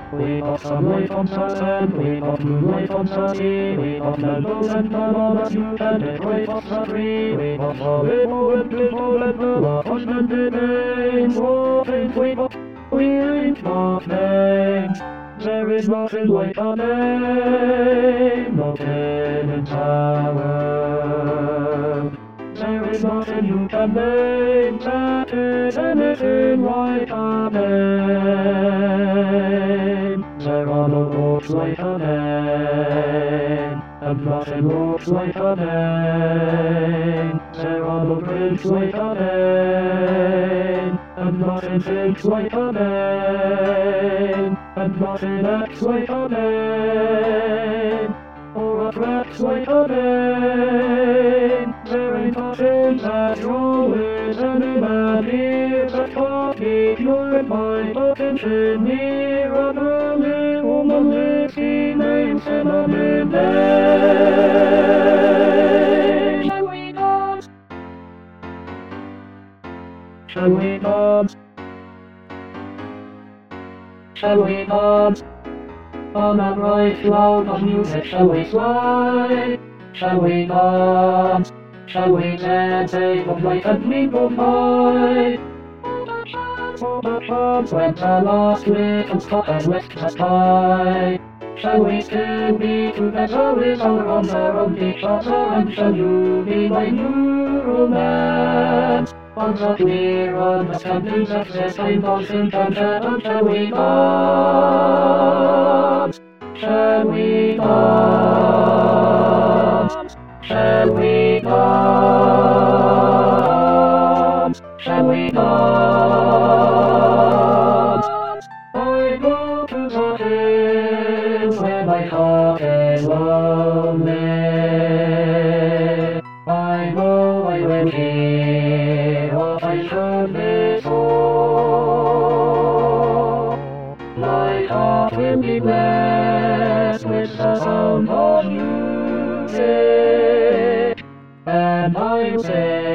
We got sunlight on sand, we got moonlight on sea, we got meadows and bananas you can get right off the tree. We got volleyball and pinball and the lacrosse and the games. What things we got, we ain't got names. There is nothing like a name, no tin tower. There is nothing you can name that is anything like a name. There are no roads like a name, and nothing looks like a name. There are no bridges like a name, and nothing thinks like a name, and nothing acts like a name, or attracts like a name. There ain't nothing that always any man hears that can't keep your mind attention near an early woman lives he names in a midday. Shall we dance? Shall we dance? Shall we dance? On a bright cloud of music shall we slide? Shall we dance? Shall we dance of light and we go fight? For the chance when the last little stop and rest has died. Shall we still be together with our arms around each other, and shall you be my new romance? On the clear understanding that this time nothing can happen. Shall we dance? Shall we dance? Shall we dance? Shall we dance? I go to the hills where my heart is lonely. I know I will hear what I should before. My heart will be blessed with the sound of music, and I will say